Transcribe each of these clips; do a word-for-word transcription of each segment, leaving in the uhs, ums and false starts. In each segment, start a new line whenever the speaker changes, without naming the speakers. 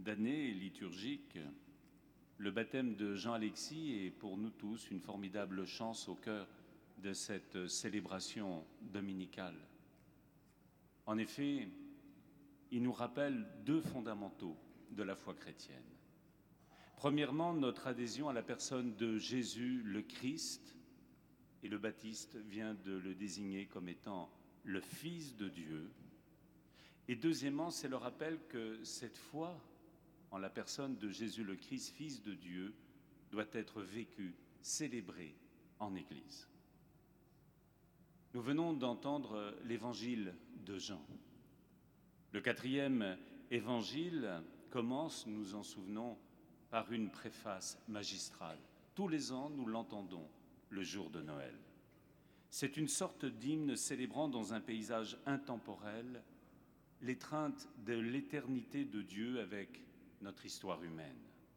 d'année liturgique, le baptême de Jean-Alexis est pour nous tous une formidable chance au cœur de cette célébration dominicale. En effet, il nous rappelle deux fondamentaux de la foi chrétienne. Premièrement, notre adhésion à la personne de Jésus le Christ, et le baptiste vient de le désigner comme étant le Fils de Dieu. Et deuxièmement, c'est le rappel que cette foi en la personne de Jésus le Christ, Fils de Dieu, doit être vécue, célébrée en Église. Nous venons d'entendre l'évangile de Jean. Le quatrième évangile commence, nous nous en souvenons, par une préface magistrale. Tous les ans, nous l'entendons le jour de Noël. C'est une sorte d'hymne célébrant dans un paysage intemporel l'étreinte de l'éternité de Dieu avec notre histoire humaine.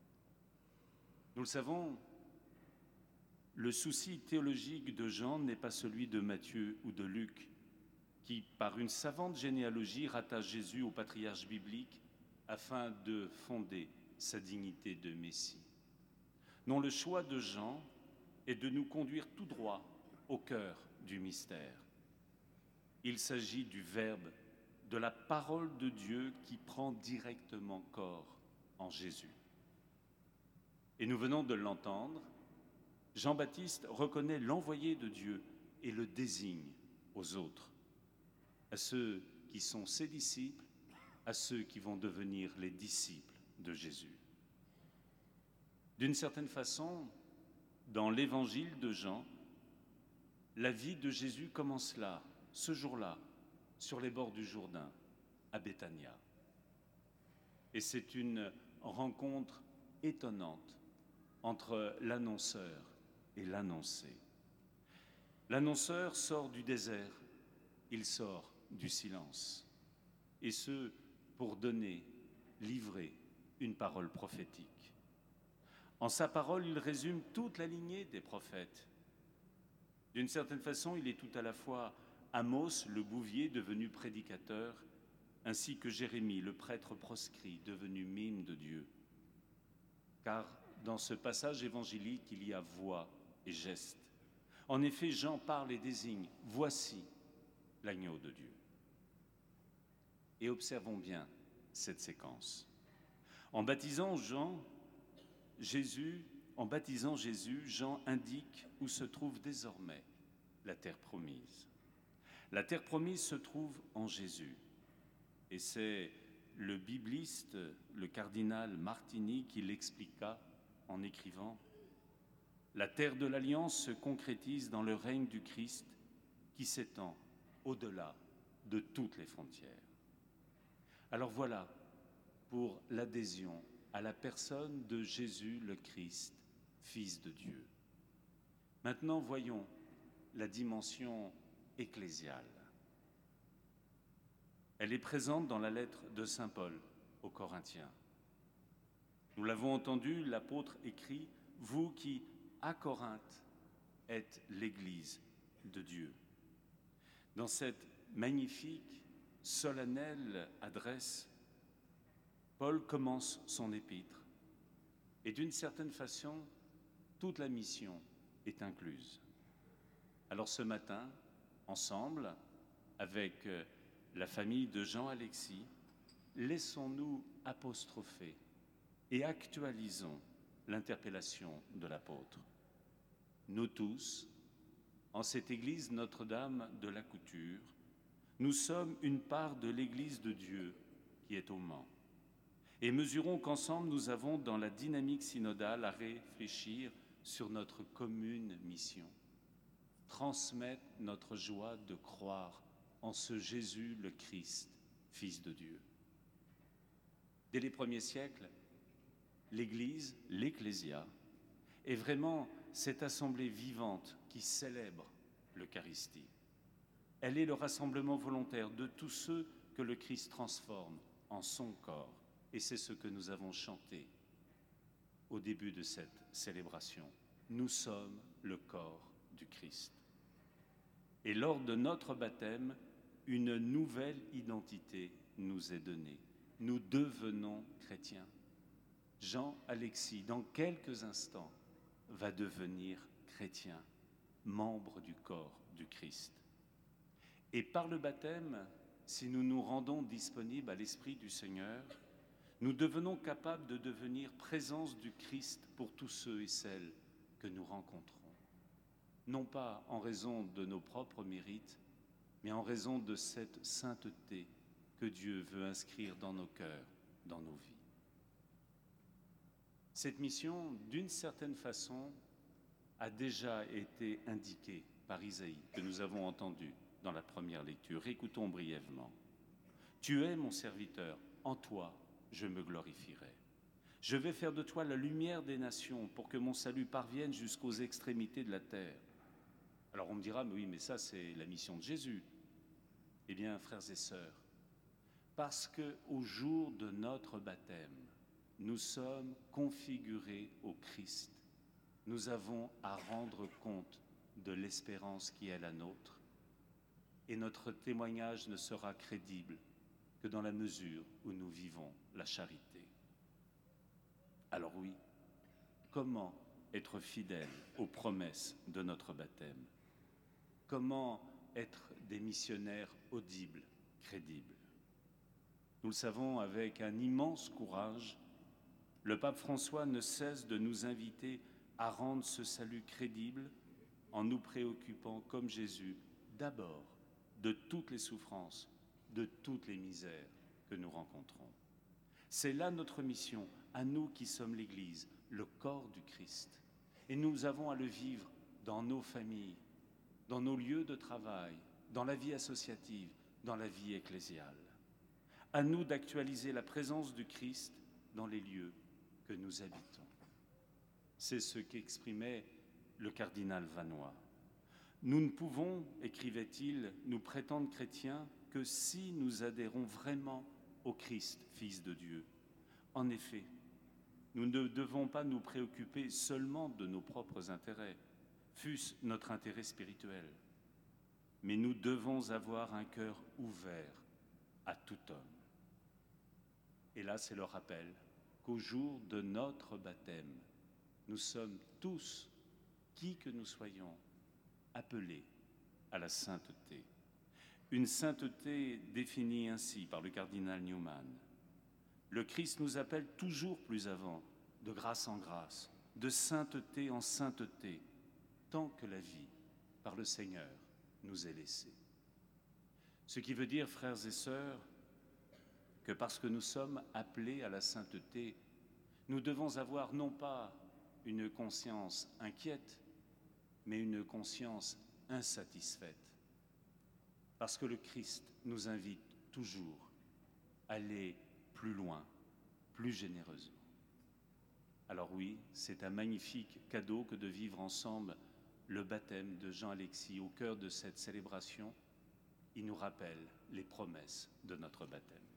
Nous le savons, le souci théologique de Jean n'est pas celui de Matthieu ou de Luc, qui, par une savante généalogie, rattache Jésus au patriarche biblique afin de fonder sa dignité de Messie. Non, le choix de Jean est de nous conduire tout droit au cœur du mystère. Il s'agit du Verbe, de la parole de Dieu qui prend directement corps en Jésus. Et nous venons de l'entendre, Jean-Baptiste reconnaît l'envoyé de Dieu et le désigne aux autres, à ceux qui sont ses disciples, à ceux qui vont devenir les disciples de Jésus. D'une certaine façon, dans l'évangile de Jean, la vie de Jésus commence là, ce jour-là, sur les bords du Jourdain, à Béthania. Et c'est une rencontre étonnante entre l'annonceur et l'annoncé. L'annonceur sort du désert, il sort du silence, et ce, pour donner, livrer une parole prophétique. En sa parole, il résume toute la lignée des prophètes. D'une certaine façon, il est tout à la fois Amos, le bouvier, devenu prédicateur, ainsi que Jérémie, le prêtre proscrit, devenu mime de Dieu. Car dans ce passage évangélique, il y a voix et geste. En effet, Jean parle et désigne « Voici l'agneau de Dieu ». Et observons bien cette séquence. En baptisant Jean, Jésus, en baptisant Jésus, Jean indique où se trouve désormais la terre promise. La terre promise se trouve en Jésus. Et c'est le bibliste, le cardinal Martini, qui l'expliqua en écrivant « La terre de l'Alliance se concrétise dans le règne du Christ qui s'étend au-delà de toutes les frontières. » Alors voilà pour l'adhésion à la personne de Jésus le Christ, Fils de Dieu. Maintenant, voyons la dimension ecclésiale. Elle est présente dans la lettre de saint Paul aux Corinthiens. Nous l'avons entendu, l'apôtre écrit « Vous qui, à Corinthe, êtes l'Église de Dieu ». Dans cette magnifique, solennelle adresse, Paul commence son épître et d'une certaine façon, toute la mission est incluse. Alors ce matin, ensemble, avec la famille de Jean-Alexis, laissons-nous apostropher et actualisons l'interpellation de l'apôtre. Nous tous, en cette église Notre-Dame de la Couture, nous sommes une part de l'église de Dieu qui est au Mans. Et mesurons qu'ensemble nous avons dans la dynamique synodale à réfléchir sur notre commune mission. Transmettre notre joie de croire en ce Jésus le Christ, Fils de Dieu. Dès les premiers siècles, l'Église, l'Ecclésia, est vraiment cette assemblée vivante qui célèbre l'Eucharistie. Elle est le rassemblement volontaire de tous ceux que le Christ transforme en son corps. Et c'est ce que nous avons chanté au début de cette célébration. Nous sommes le corps du Christ. Et lors de notre baptême, une nouvelle identité nous est donnée. nous devenons chrétiens. Jean-Alexis, dans quelques instants, va devenir chrétien, membre du corps du Christ. Et par le baptême, si nous nous rendons disponibles à l'Esprit du Seigneur, nous devenons capables de devenir présence du Christ pour tous ceux et celles que nous rencontrons. Non pas en raison de nos propres mérites, mais en raison de cette sainteté que Dieu veut inscrire dans nos cœurs, dans nos vies. Cette mission, d'une certaine façon, a déjà été indiquée par Isaïe, que nous avons entendu dans la première lecture. Écoutons brièvement. « Tu es mon serviteur, en toi je me glorifierai. Je vais faire de toi la lumière des nations pour que mon salut parvienne jusqu'aux extrémités de la terre. » Alors on me dira, mais oui, mais ça c'est la mission de Jésus. Eh bien, frères et sœurs, parce qu'au jour de notre baptême, nous sommes configurés au Christ. Nous avons à rendre compte de l'espérance qui est la nôtre. Et notre témoignage ne sera crédible que dans la mesure où nous vivons la charité. Alors oui, comment être fidèle aux promesses de notre baptême? Comment être des missionnaires audibles, crédibles? Nous le savons avec un immense courage, le pape François ne cesse de nous inviter à rendre ce salut crédible en nous préoccupant, comme Jésus, d'abord de toutes les souffrances, de toutes les misères que nous rencontrons. C'est là notre mission, à nous qui sommes l'Église, le corps du Christ. Et nous avons à le vivre dans nos familles, dans nos lieux de travail, dans la vie associative, dans la vie ecclésiale. À nous d'actualiser la présence du Christ dans les lieux que nous habitons. C'est ce qu'exprimait le cardinal Vanois. Nous ne pouvons, écrivait-il, nous prétendre chrétiens que si nous adhérons vraiment au Christ, Fils de Dieu. En effet, nous ne devons pas nous préoccuper seulement de nos propres intérêts, fût-ce notre intérêt spirituel, mais nous devons avoir un cœur ouvert à tout homme. Et là, c'est le rappel qu'au jour de notre baptême, nous sommes tous, qui que nous soyons, appelés à la sainteté. Une sainteté définie ainsi par le cardinal Newman. Le Christ nous appelle toujours plus avant, de grâce en grâce, de sainteté en sainteté, tant que la vie, par le Seigneur, nous est laissée. Ce qui veut dire, frères et sœurs, que parce que nous sommes appelés à la sainteté, nous devons avoir non pas une conscience inquiète, mais une conscience insatisfaite. Parce que le Christ nous invite toujours à aller plus loin, plus généreusement. Alors oui, c'est un magnifique cadeau que de vivre ensemble le baptême de Jean-Alexis. Au cœur de cette célébration, il nous rappelle les promesses de notre baptême.